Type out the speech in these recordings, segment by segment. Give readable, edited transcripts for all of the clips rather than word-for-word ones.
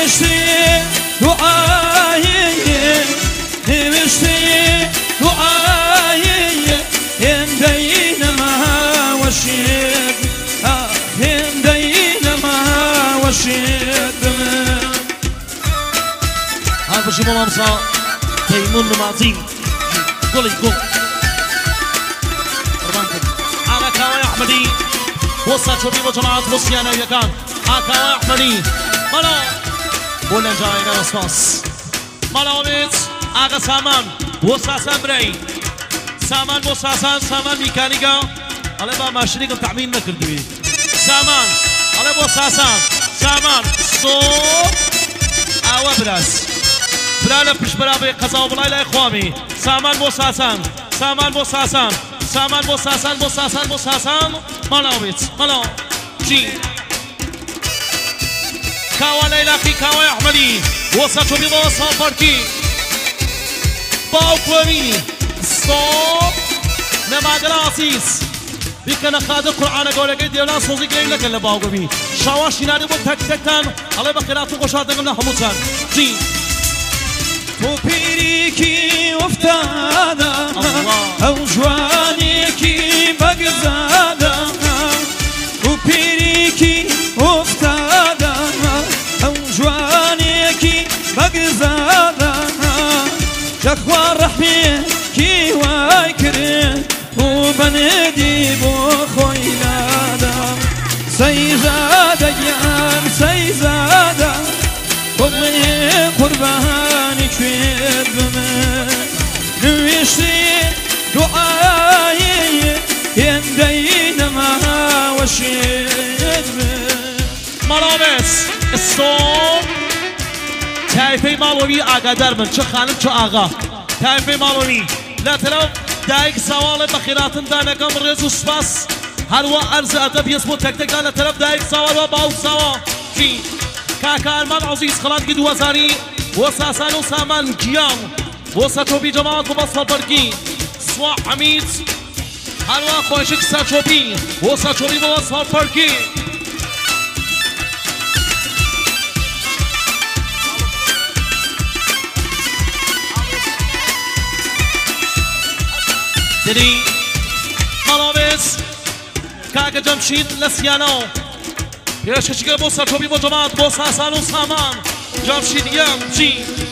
نوشتي دعائي نوشتي دعائي هندين ما وشيد هندين ما وشيد هذا بشي مامسا تيمون نمازي قولي قول على كاوي أحمدي وصل شوفي وجماعة بوسيانا يكان كاوي أحمدي مالا بولن جاينا وصفاس مالا وميت آقا سامان وصل سامري سامان بوساسان سامان ميكانيكا على با ماشينيكا تعمين نكردوي سامان على بوساسان سامان صوب آوا براس برالا پیش برابر قضا و بلای اخوامی سامان بوساسان سامان بوساسان سامان بوساسان بوساسان بوساسان مالاویت مالا جی کاوا لیلاقی کاوا احمدی وصل شو بيضا وصل فركي باوكومي ستوب نماغر عسيس بيكنا خادر قرآن قولة قيد يولا صوزي قيل لك اللي باوكومي شواش ينادي بو تك تك تان علي بخيراتو قشاد قمنا حموتان جي تو پیریکی افتاده او جوانیکی بگذاده تو پیریکی افتاده او جوانیکی بگذاده جخوار رحمی کی وای کرد و بندی بو خویلاده سیزاده یم سیزاده خودمنی قربانی کرد بمن نوشتی دعایی هندین ما وشید بمن ملابس استوب تایفه مالوی آقا در من چه خانم چه آقا تایفه مالوی لا طرف دایک سوال بخیراتن دانکم رز و سپاس هر و عرض ادب یسمو تک تک لا طرف دایک سوال و باو سوال کی كاكا المال عزيز خلاص قد وزاري وساسان وسامان كيام وساتوبي جماعة وبصل بركي سوا حميد حلوة خوشك ساتوبي وساتوبي وبصل بركي دني ملابس كاكا جمشيد لسيانو يا شكل بوسا توبي بوجماعة بوسا سالو سامان جامشيد يام جي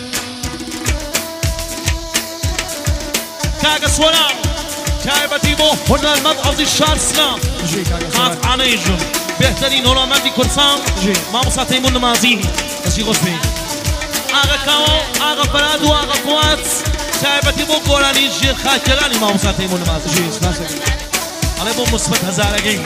كاكا سولام تايبتي بو هنا المضعف الشهر سلام خاف عنيجم بهترين هنا مندي كرسام ما موسى تيمون نمازي بس يغش بي آغا كاو آغا فرادو آغا قوات تايبتي بو قولاني جير خاكراني ما موسى تيمون نمازي علي بو مثبت هزارقين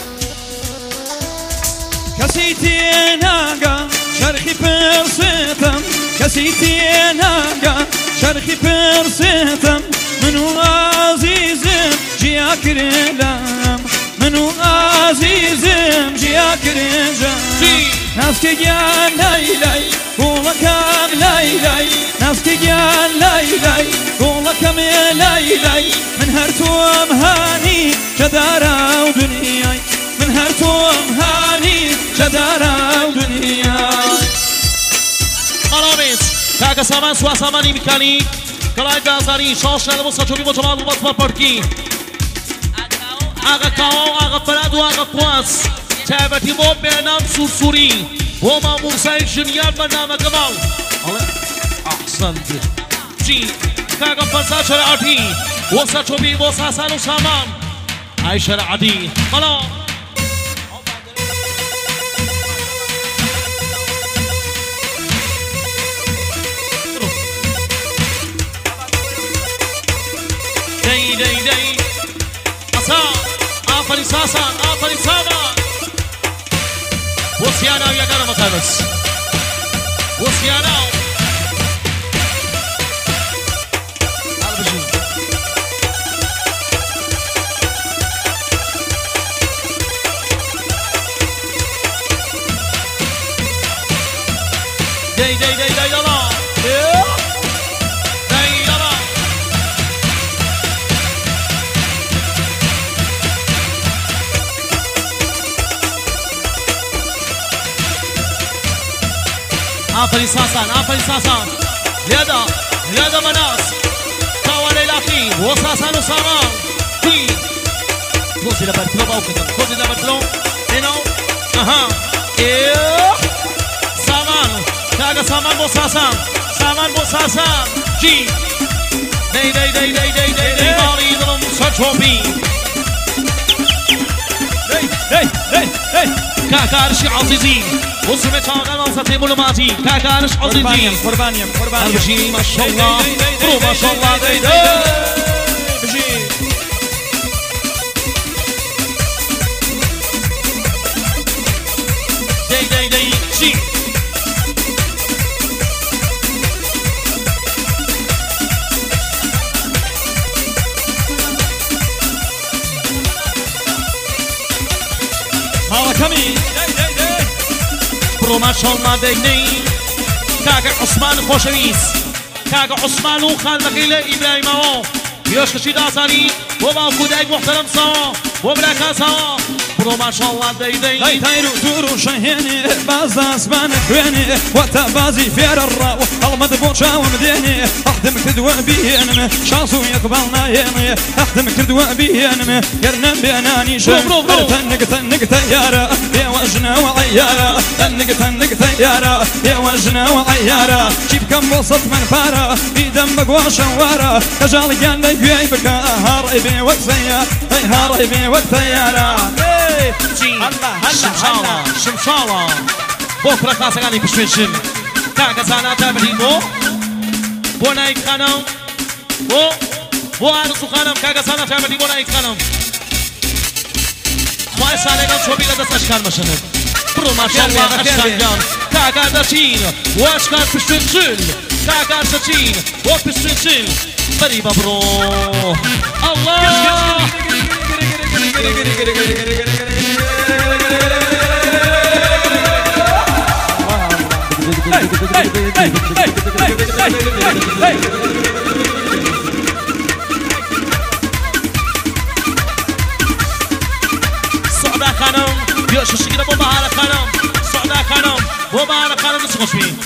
کسی ناگا شرخی پرسیدم کسی ناگا شرخی پرسیدم منو عزیزم جیا کردم منو عزیزم جیا کردم نسک گیان لای لای قولکم لای لای نسک گیان لای لای قولکم لای لای من هر توم هانی جدارا و دنیای من هر توم هانی جدارا و دنیای قرامت كاكا سامان سوا ساماني ميكاني كلاي بازاري شاش نالمو ساتوبي بوجمال وبطمر بركي آغا كاو آغا فراد و آغا قواس تابتي مو بينام سورسوري وما موسى جنيان برنامه كمال احسنت جي كاكا فرزا شرعتي وساتوبي وساسان و سامان اي شرعتي ملا دي دي دي أسا آفري ساسا آفري ساما وسيانا ويا كان مكانس وسيانا دي دي دي دي يلا آفرین ساسان آفرین ساسان لیادا مناس کاوا لیلاقی و ساسان و سامان دی کوزی لبرتلو باو کدم کوزی لبرتلو اینو اها سامان کاغا سامان بو ساسان سامان بو ساسان جی دی ماری دلم سچوبی كاكارش عزيزي وصل تاغل وسطي ملوماتي كاكارش عزيزي قربانيم بجي ما شاء الله برو ما شاء الله بجي دي جي كمي برو ما شاء الله ديني كاكا عثمان خوشويس كاكا عثمان وخال مقيلة إبراهيم أهو يشكشي دازاني وباكو دايق محترم سوا وبلاكا سوا برو ما شاء الله ديني لاي تايرو دورو شهيني باز اسبان خويني وقتا بازي فير الراو المدبوط شاوم ديني اخدم كدوة بينم شانسو يقبلنا يني اخدم كدوة بينم قرنم بيناني شم تنق تيارة يا وجنا وعيارة تنق تيارة يا وجنا وعيارة جيب كم وسط من فارة بيدم بقوى شوارة كجال كان لي بيعي بكا هاربي وقسيا هاربي وقتيارة شمشالا بكرة خاصة بشويشن كاكا زانا تابريمو بو نايك خانم بو عرسو خانم كاكا زانا تابريمو نايك خانم ماي سالگان شوبي لدست اشکال مشنه برو ما شاء الله اشکال جان كاكا داشين واشكال بشويشن كاكا داشين وبشويشن قريبا برو الله سعدا خانم بیا شوشی گیره با بهار خانم سعدا خانم با بهار خانم دست خوش بین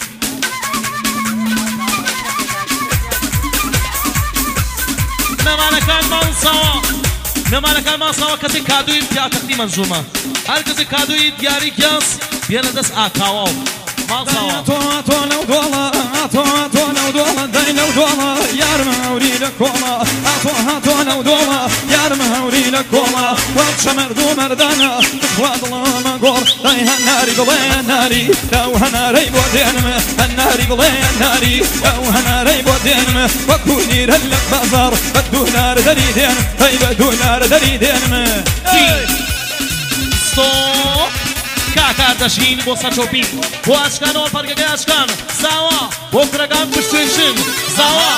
نمانەکان ماساوە کەسێک کادووی پیاتەختی منزومە هەر کەسێک کادووی دیاری کەس بێنە دەست ئاکاوە و ماساوە تۆ لەو دۆڵە دەی لەو دۆڵە یارمە هەوری لە کۆڵە تۆ لەو دۆڵە یارمە هەوری لە کۆڵە وەک شەمەردوو مەردانە بخوا دڵەمە گۆڵ دەی هەناری بڵێ ناری لەو هەنارەی بۆ دێنمە هەناری بڵێ ناری لەو هەنارەی بۆ دێنمە وەکو نیرە لە بازاڕ بە دولار دەری دێنم هەی بە دولار دەری دێنمە كاكا داشين بو ساتشوبين بو اشكان و پرگه اشكان زاوا بو کرگان پشتوشن زاوا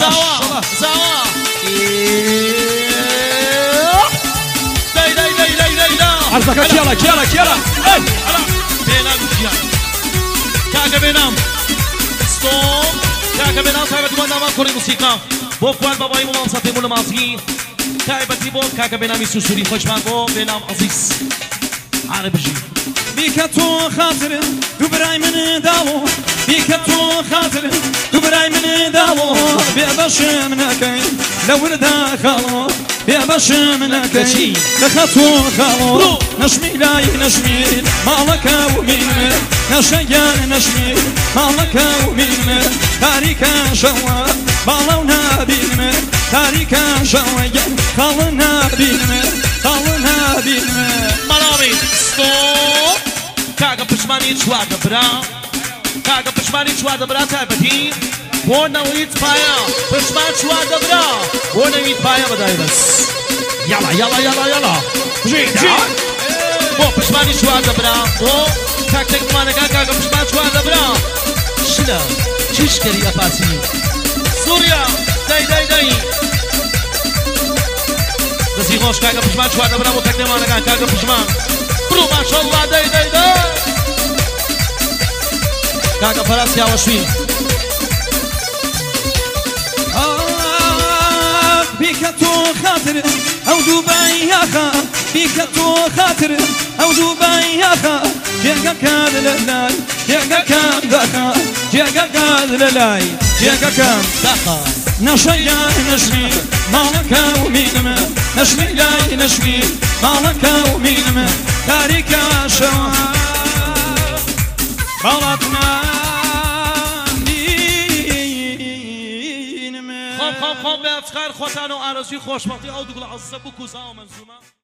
لا عرضك كيالا بينام كاكا بينام ستوب كاكا بينام صاحبتي بو نام كوري موسيقى بو فوال باباي مو ساتي مول مازي كايبتي بو كاكا بينامي سوسوري خوشمان بو بينام عزيز عربجي بیکە تۆ خاترم دوو برای من داوە بیکە تۆ خاترم دوو برای من داوە بێ بەشم نەکەی لە وردا خاڵۆ بێ بەشم نەکەی لەخە تۆ خاڵۆ نەشمی لای نەشمیر ماڵەکە و مینمە نەشەیان نەشمیر ماڵەکە و مینمە تاریکە شەوە باڵە و نابینمە تاریکە شەوەیان خاڵە نابینمە مەڵاوی ستۆپ کاکە پشمانی چوار دەبرا کاکە پشمانی چوار دەبرا تایبەتی بۆ نەویت پایە پشمان چوار دەبرا بۆ نەویت پایە بەدای بەس یاڵا بۆ پشمانی چوار دەبرا بۆ تاکتێکمانەکە کاکە پشمان چوار دەبرا شنە چیشکەری ئەپاسی سووریا دەی دەستی خۆش کاکە پشمان چوار دەبرا بۆ تاکتێکمانەکان کاکە پشمان برو ما شاء الله داي كاكا فراس يا وشوي بيك تو خاطر او دبي يا خا بيك تو خاطر او دبي يا خا بيك كان لله جێگەکەم دەکا جێگەکەت لەلای جێگەکەم دەخە نەشەیای نەشمی ماڵەکە و مینمە نەشمی لای نەشمی ماڵەکە و مینمە تاریکە شەوە باڵات خۆم بێ ئەفکار خۆتان و ئارەزوی خۆشبەختی ئەو دووگڵ عەزیزە بکوزاوە مەنزومە